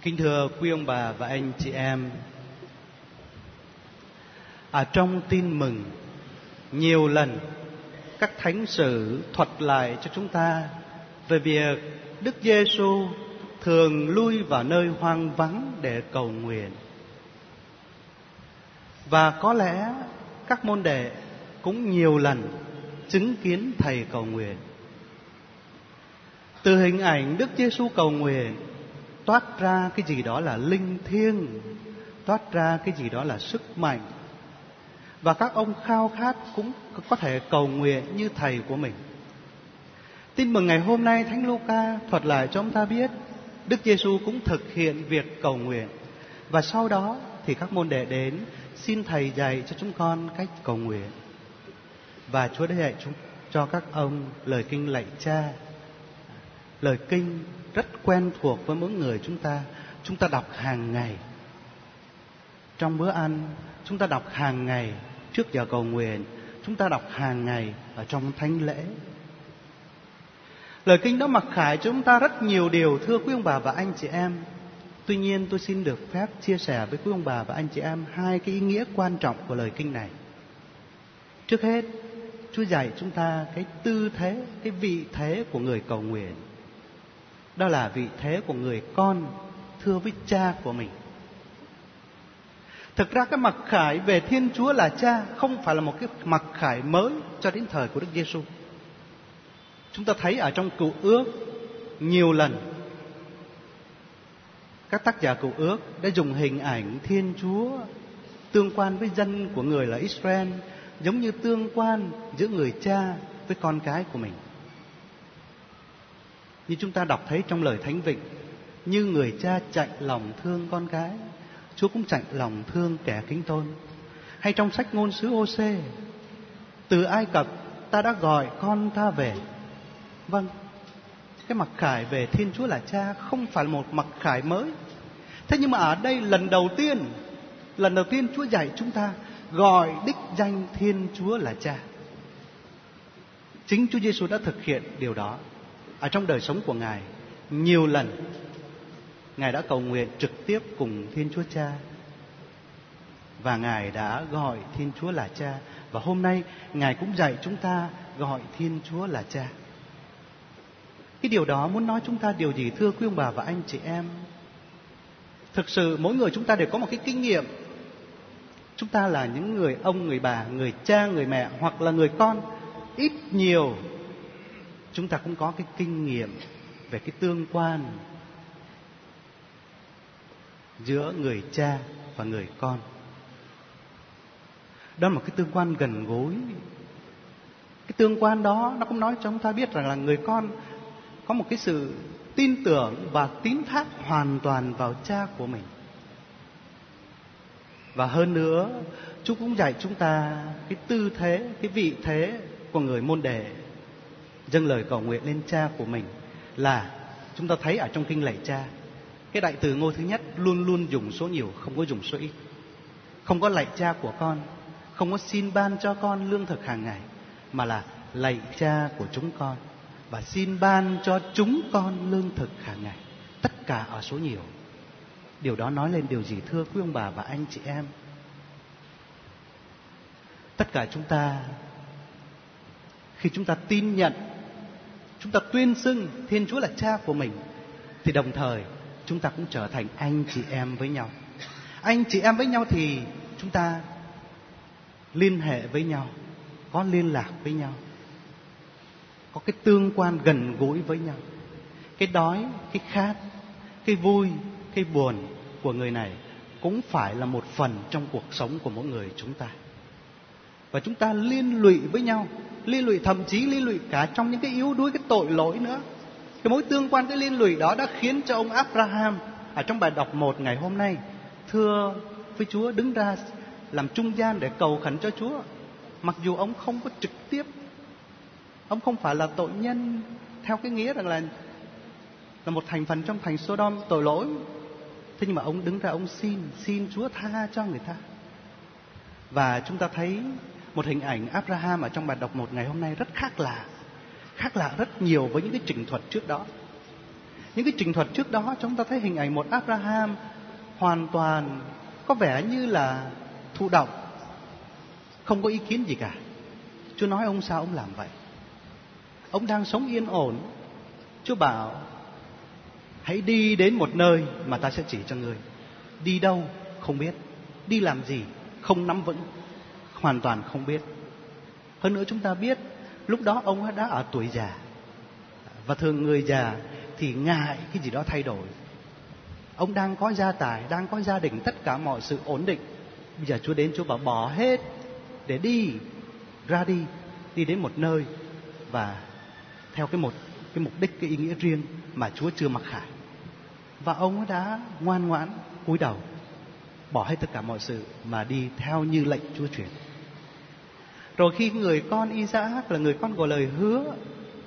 Kính thưa quý ông bà và anh chị em, trong tin mừng nhiều lần các thánh sử thuật lại cho chúng ta về việc Đức Giêsu thường lui vào nơi hoang vắng để cầu nguyện. Và có lẽ các môn đệ cũng nhiều lần chứng kiến Thầy cầu nguyện. Từ hình ảnh Đức Giêsu cầu nguyện toát ra cái gì đó là linh thiêng, toát ra cái gì đó là sức mạnh. Và các ông khao khát cũng có thể cầu nguyện như Thầy của mình. Tin mừng ngày hôm nay Thánh Luca thuật lại cho chúng ta biết Đức Giêsu cũng thực hiện việc cầu nguyện. Và sau đó thì các môn đệ đến xin Thầy dạy cho chúng con cách cầu nguyện. Và Chúa đã dạy cho các ông lời kinh lạy Cha. Lời kinh rất quen thuộc với mỗi người chúng ta đọc hàng ngày. Trong bữa ăn, chúng ta đọc hàng ngày trước giờ cầu nguyện, chúng ta đọc hàng ngày ở trong thánh lễ. Lời kinh đó mặc khải cho chúng ta rất nhiều điều, thưa quý ông bà và anh chị em. Tuy nhiên tôi xin được phép chia sẻ với quý ông bà và anh chị em hai cái ý nghĩa quan trọng của lời kinh này. Trước hết, Chúa dạy chúng ta cái tư thế, cái vị thế của người cầu nguyện. Đó là vị thế của người con thưa với cha của mình. Thực ra cái mặc khải về Thiên Chúa là Cha không phải là một cái mặc khải mới cho đến thời của Đức Giêsu. Chúng ta thấy ở trong Cựu Ước nhiều lần các tác giả Cựu Ước đã dùng hình ảnh Thiên Chúa tương quan với dân của người là Israel, giống như tương quan giữa người cha với con cái của mình. Như chúng ta đọc thấy trong lời Thánh Vịnh, như người cha chạnh lòng thương con cái, Chúa cũng chạnh lòng thương kẻ kính tôn. Hay trong sách Ngôn sứ Ô-sê, từ Ai Cập ta đã gọi con ta về. Vâng, cái mặc khải về Thiên Chúa là Cha không phải là một mặc khải mới. Thế nhưng mà ở đây lần đầu tiên Chúa dạy chúng ta gọi đích danh Thiên Chúa là Cha. Chính Chúa Giêsu đã thực hiện điều đó ở trong đời sống của Ngài. Nhiều lần Ngài đã cầu nguyện trực tiếp cùng Thiên Chúa Cha, và Ngài đã gọi Thiên Chúa là Cha. Và hôm nay Ngài cũng dạy chúng ta gọi Thiên Chúa là Cha. Cái điều đó muốn nói chúng ta điều gì, thưa quý ông bà và anh chị em? Thực sự mỗi người chúng ta đều có một cái kinh nghiệm. Chúng ta là những người ông, người bà, người cha, người mẹ hoặc là người con. Ít nhiều chúng ta cũng có cái kinh nghiệm về cái tương quan giữa người cha và người con. Đó là một cái tương quan gần gũi. Cái tương quan đó nó cũng nói cho chúng ta biết rằng là người con có một cái sự tin tưởng và tín thác hoàn toàn vào cha của mình. Và hơn nữa, Chúa cũng dạy chúng ta cái tư thế, cái vị thế của người môn đệ dâng lời cầu nguyện lên Cha của mình. Là chúng ta thấy ở trong kinh lạy Cha, cái đại từ ngôi thứ nhất luôn luôn dùng số nhiều, không có dùng số ít. Không có lạy Cha của con, không có xin ban cho con lương thực hàng ngày, mà là lạy Cha của chúng con và xin ban cho chúng con lương thực hàng ngày. Tất cả ở số nhiều. Điều đó nói lên điều gì, thưa quý ông bà và anh chị em? Tất cả chúng ta, khi chúng ta tin nhận, chúng ta tuyên xưng Thiên Chúa là Cha của mình, thì đồng thời chúng ta cũng trở thành anh chị em với nhau. Anh chị em với nhau thì chúng ta liên hệ với nhau, có liên lạc với nhau, có cái tương quan gần gũi với nhau. Cái đói, cái khát, cái vui, cái buồn của người này cũng phải là một phần trong cuộc sống của mỗi người chúng ta. Và chúng ta liên lụy với nhau, liên lụy, thậm chí liên lụy cả trong những cái yếu đuối, cái tội lỗi nữa. Cái mối tương quan, cái liên lụy đó đã khiến cho ông Abraham ở trong bài đọc 1 ngày hôm nay thưa với Chúa, đứng ra làm trung gian để cầu khẩn cho Chúa. Mặc dù ông không có trực tiếp, ông không phải là tội nhân theo cái nghĩa rằng là một thành phần trong thành Sodom tội lỗi. Thế nhưng mà ông đứng ra, ông xin Chúa tha cho người ta. Và chúng ta thấy một hình ảnh Abraham ở trong bài đọc 1 ngày hôm nay rất khác lạ rất nhiều với những cái trình thuật trước đó. Những cái trình thuật trước đó chúng ta thấy hình ảnh một Abraham hoàn toàn có vẻ như là thụ động, không có ý kiến gì cả. Chúa nói ông sao ông làm vậy. Ông đang sống yên ổn. Chúa bảo hãy đi đến một nơi mà ta sẽ chỉ cho ngươi. Đi đâu không biết, đi làm gì không nắm vững, hoàn toàn không biết. Hơn nữa chúng ta biết lúc đó ông đã ở tuổi già, và thường người già thì ngại cái gì đó thay đổi. Ông đang có gia tài, đang có gia đình, tất cả mọi sự ổn định. Bây giờ Chúa đến, Chúa bảo bỏ hết để đi ra, đi đến một nơi và theo cái mục đích, cái ý nghĩa riêng mà Chúa chưa mặc khải. Và ông đã ngoan ngoãn cúi đầu, bỏ hết tất cả mọi sự mà đi theo như lệnh Chúa truyền. Rồi khi người con Isaac là người con của lời hứa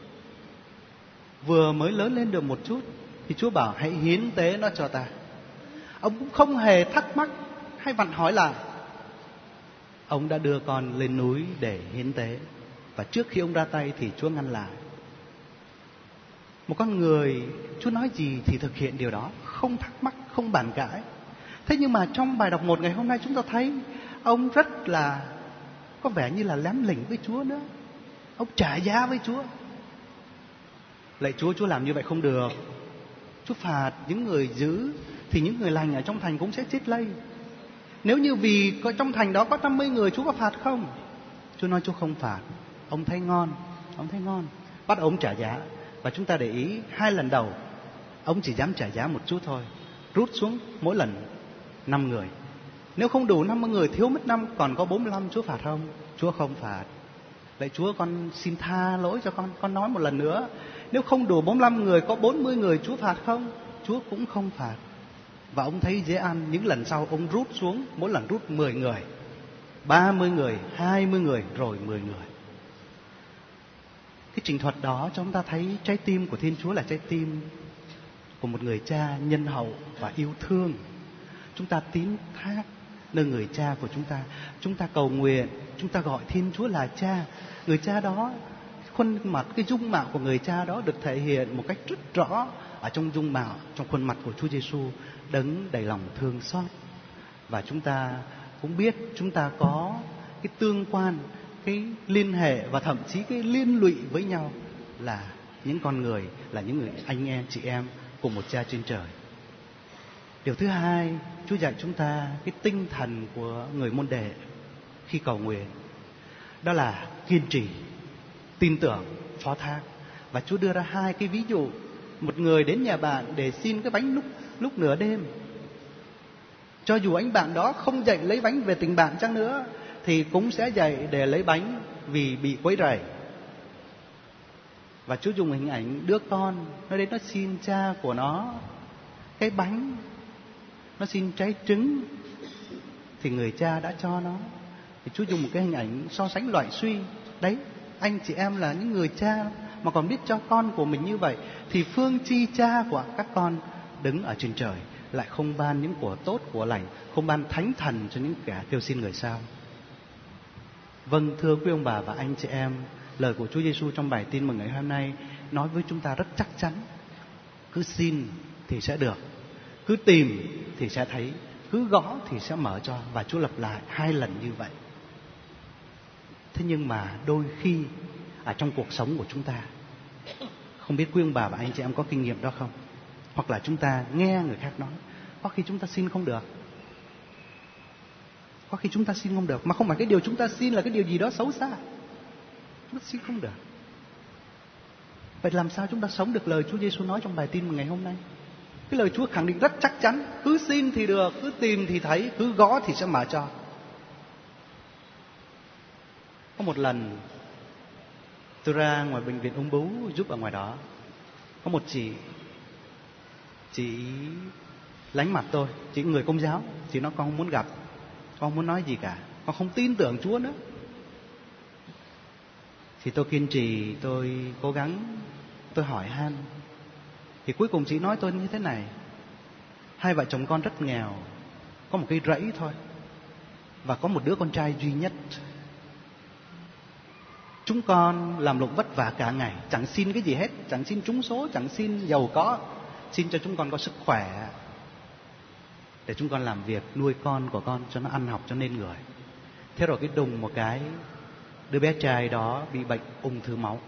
vừa mới lớn lên được một chút thì Chúa bảo hãy hiến tế nó cho ta. Ông cũng không hề thắc mắc hay vặn hỏi lại. Ông đã đưa con lên núi để hiến tế, và trước khi ông ra tay thì Chúa ngăn lại. Một con người Chúa nói gì thì thực hiện điều đó, không thắc mắc, không bàn cãi. Thế nhưng mà trong bài đọc 1 ngày hôm nay chúng ta thấy ông rất là có vẻ như là lém lỉnh với Chúa nữa. Ông trả giá với Chúa. Lạy Chúa, Chúa làm như vậy không được. Chúa phạt những người dữ thì những người lành ở trong thành cũng sẽ chết lây. Nếu như vì trong thành đó có 50 người, Chúa có phạt không? Chúa nói Chúa không phạt. Ông thấy ngon, bắt ông trả giá. Và chúng ta để ý 2 lần đầu ông chỉ dám trả giá một chút thôi, rút xuống mỗi lần 5 người. Nếu không đủ 50 người, thiếu mất 5, còn có 45, Chúa phạt không? Chúa không phạt. Lạy Chúa, con xin tha lỗi cho con nói một lần nữa. Nếu không đủ 45 người, có 40 người, Chúa phạt không? Chúa cũng không phạt. Và ông thấy dễ ăn, những lần sau ông rút xuống, mỗi lần rút 10 người, 30 người, 20 người, rồi 10 người. Cái trình thuật đó cho chúng ta thấy trái tim của Thiên Chúa là trái tim của một người cha nhân hậu và yêu thương. Chúng ta tín thác nơi người cha của chúng ta. Chúng ta cầu nguyện, chúng ta gọi Thiên Chúa là cha. Người cha đó, khuôn mặt, cái dung mạo của người cha đó được thể hiện một cách rất rõ ở trong dung mạo, trong khuôn mặt của Chúa Giêsu, đấng đầy lòng thương xót. Và chúng ta cũng biết chúng ta có cái tương quan, cái liên hệ và thậm chí cái liên lụy với nhau là những con người, là những người anh em, chị em của một cha trên trời. Điều thứ hai, Chúa dạy chúng ta cái tinh thần của người môn đệ khi cầu nguyện, đó là kiên trì, tin tưởng, phó thác. Và Chúa đưa ra 2 cái ví dụ. Một người đến nhà bạn để xin cái bánh lúc nửa đêm, cho dù anh bạn đó không dạy lấy bánh về tình bạn chăng nữa thì cũng sẽ dạy để lấy bánh vì bị quấy rầy. Và Chúa dùng hình ảnh đứa con, nó đến nó xin cha của nó cái bánh, nó xin trái trứng, thì người cha đã cho nó. Thì Chúa dùng một cái hình ảnh so sánh loại suy. Đấy, anh chị em là những người cha mà còn biết cho con của mình như vậy, thì phương chi cha của các con đứng ở trên trời lại không ban những của tốt của lành, không ban thánh thần cho những kẻ kêu xin người sao. Vâng, thưa quý ông bà và anh chị em, lời của Chúa Giêsu trong bài tin mừng ngày hôm nay nói với chúng ta rất chắc chắn. Cứ xin thì sẽ được, cứ tìm thì sẽ thấy, cứ gõ thì sẽ mở cho. Và Chúa lặp lại 2 lần như vậy. Thế nhưng mà đôi khi ở trong cuộc sống của chúng ta, không biết quý ông bà và anh chị em có kinh nghiệm đó không? Hoặc là chúng ta nghe người khác nói, có khi chúng ta xin không được. Có khi chúng ta xin không được, mà không phải cái điều chúng ta xin là cái điều gì đó xấu xa. Chúng ta xin không được. Vậy làm sao chúng ta sống được lời Chúa Giêsu nói trong bài tin ngày hôm nay? Cái lời Chúa khẳng định rất chắc chắn, cứ xin thì được, cứ tìm thì thấy, cứ gõ thì sẽ mở cho. Có một lần tôi ra ngoài bệnh viện ung bướu giúp ở ngoài đó, có một chị lánh mặt tôi, chị người Công giáo. Chị nói con không muốn gặp, con không muốn nói gì cả, con không tin tưởng Chúa nữa. Thì tôi kiên trì, tôi cố gắng, tôi hỏi han. Thì cuối cùng chị nói tôi như thế này: 2 vợ chồng con rất nghèo, có một cái rẫy thôi, và có một đứa con trai duy nhất. Chúng con làm lụng vất vả cả ngày, chẳng xin cái gì hết, chẳng xin trúng số, chẳng xin giàu có, xin cho chúng con có sức khỏe để chúng con làm việc nuôi con của con cho nó ăn học cho nên người. Thế rồi cái đùng một cái, đứa bé trai đó bị bệnh ung thư máu.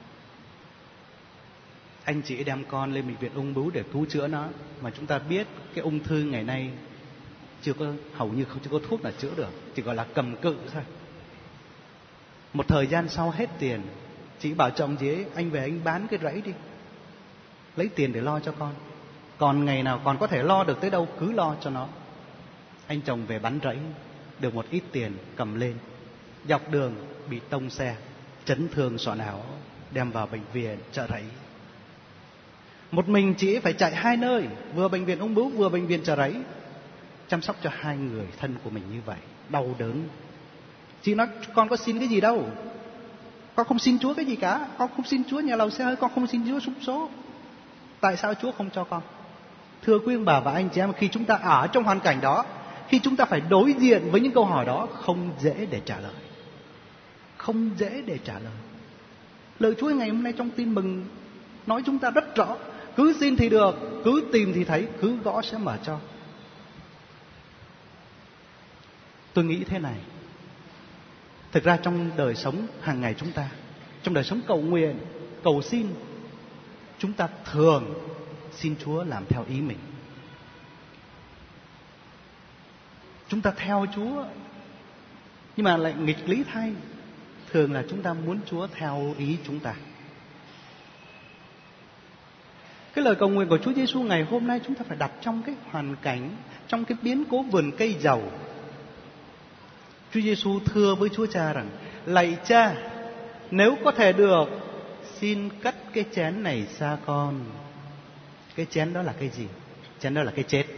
Anh chị đem con lên bệnh viện ung bướu để cứu chữa nó, mà chúng ta biết cái ung thư ngày nay hầu như chưa có thuốc nào chữa được, chỉ gọi là cầm cự thôi. Một thời gian sau hết tiền, chị bảo chồng chị ấy, anh về anh bán cái rẫy đi, lấy tiền để lo cho con. Còn ngày nào còn có thể lo được tới đâu cứ lo cho nó. Anh chồng về bán rẫy, được một ít tiền cầm lên, dọc đường bị tông xe, chấn thương sọ não, đem vào bệnh viện Chợ Rẫy. Một mình chị ấy phải chạy hai nơi, vừa bệnh viện ung bướu vừa bệnh viện Chợ Rẫy, chăm sóc cho hai người thân của mình như vậy, đau đớn. Chị nói con có xin cái gì đâu, con không xin Chúa cái gì cả, con không xin Chúa nhà lầu xe hơi, con không xin Chúa súng số. Tại sao Chúa không cho con? Thưa quý ông bà và anh chị em, khi chúng ta ở trong hoàn cảnh đó, khi chúng ta phải đối diện với những câu hỏi đó, không dễ để trả lời. Không dễ để trả lời. Lời Chúa ngày hôm nay trong tin mừng nói chúng ta rất rõ: cứ xin thì được, cứ tìm thì thấy, cứ gõ sẽ mở cho. Tôi nghĩ thế này, thực ra trong đời sống hàng ngày chúng ta, trong đời sống cầu nguyện, cầu xin, chúng ta thường xin Chúa làm theo ý mình. Chúng ta theo Chúa, nhưng mà lại nghịch lý thay, thường là chúng ta muốn Chúa theo ý chúng ta. Cái lời cầu nguyện của Chúa Giêsu ngày hôm nay chúng ta phải đặt trong cái hoàn cảnh, trong cái biến cố vườn cây dầu. Chúa Giêsu thưa với Chúa Cha rằng: lạy Cha, nếu có thể được, xin cất cái chén này xa con. Cái chén đó là cái gì? Chén đó là cái chết.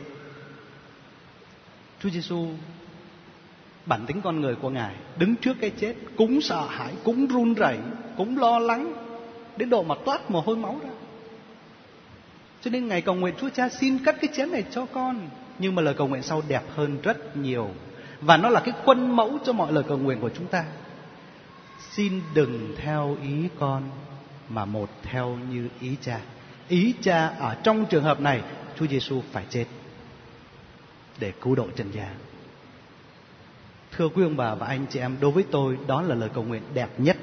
Chúa Giêsu, bản tính con người của Ngài, đứng trước cái chết cũng sợ hãi, cũng run rẩy, cũng lo lắng, đến độ mà toát mồ hôi máu ra. Cho nên Ngài cầu nguyện: Chúa Cha, xin cất cái chén này cho con. Nhưng mà lời cầu nguyện sau đẹp hơn rất nhiều, và nó là cái khuôn mẫu cho mọi lời cầu nguyện của chúng ta. Xin đừng theo ý con, mà một theo như ý Cha. Ý Cha ở trong trường hợp này, Chúa Giêsu phải chết để cứu độ trần gian. Thưa quý ông bà và anh chị em, đối với tôi đó là lời cầu nguyện đẹp nhất.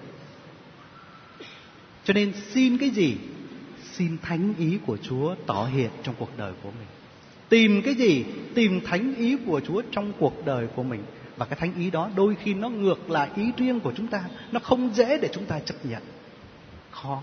Cho nên xin cái gì? Xin thánh ý của Chúa tỏ hiện trong cuộc đời của mình. Tìm cái gì? Tìm thánh ý của Chúa trong cuộc đời của mình. Và cái thánh ý đó đôi khi nó ngược lại ý riêng của chúng ta, nó không dễ để chúng ta chấp nhận, khó.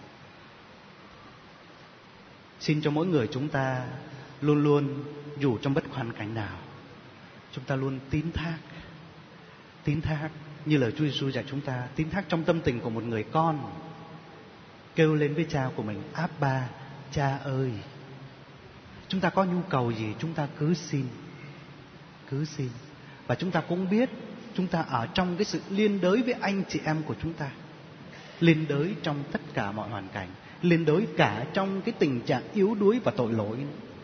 Xin cho mỗi người chúng ta luôn luôn, dù trong bất hoàn cảnh nào, chúng ta luôn tín thác như lời Chúa Giêsu dạy chúng ta, tín thác trong tâm tình của một người con, kêu lên với Cha của mình: Abba, Cha ơi. Chúng ta có nhu cầu gì chúng ta cứ xin. Và chúng ta cũng biết chúng ta ở trong cái sự liên đới với anh chị em của chúng ta, liên đới trong tất cả mọi hoàn cảnh, liên đới cả trong cái tình trạng yếu đuối và tội lỗi.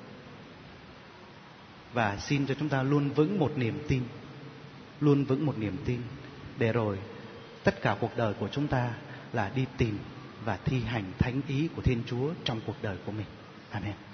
Và xin cho chúng ta luôn vững một niềm tin, để rồi tất cả cuộc đời của chúng ta là đi tìm và thi hành thánh ý của Thiên Chúa trong cuộc đời của mình. Amen.